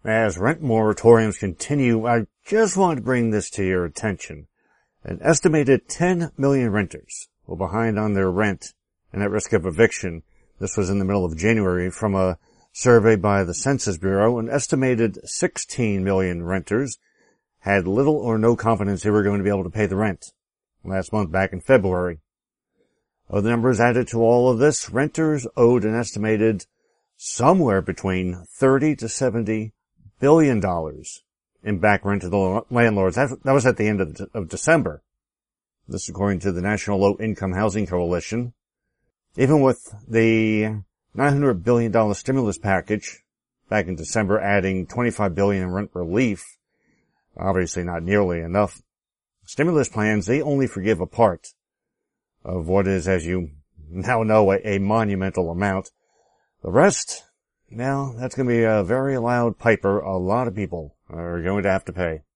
As rent moratoriums continue, I just want to bring this to your attention. An estimated 10 million renters were behind on their rent and at risk of eviction. This was in the middle of January from a survey by the Census Bureau. An estimated 16 million renters had little or no confidence they were going to be able to pay the rent last month, back in February. Other numbers added to all of this, renters owed an estimated somewhere between $30 to $70 billion in back rent to the landlords. That was at the end of December. This according to the National Low Income Housing Coalition. Even with the $900 billion stimulus package back in December adding $25 billion in rent relief, obviously not nearly enough. Stimulus plans, they only forgive a part of what is, as you now know, a monumental amount. The rest, now, that's going to be a very loud piper a lot of people are going to have to pay.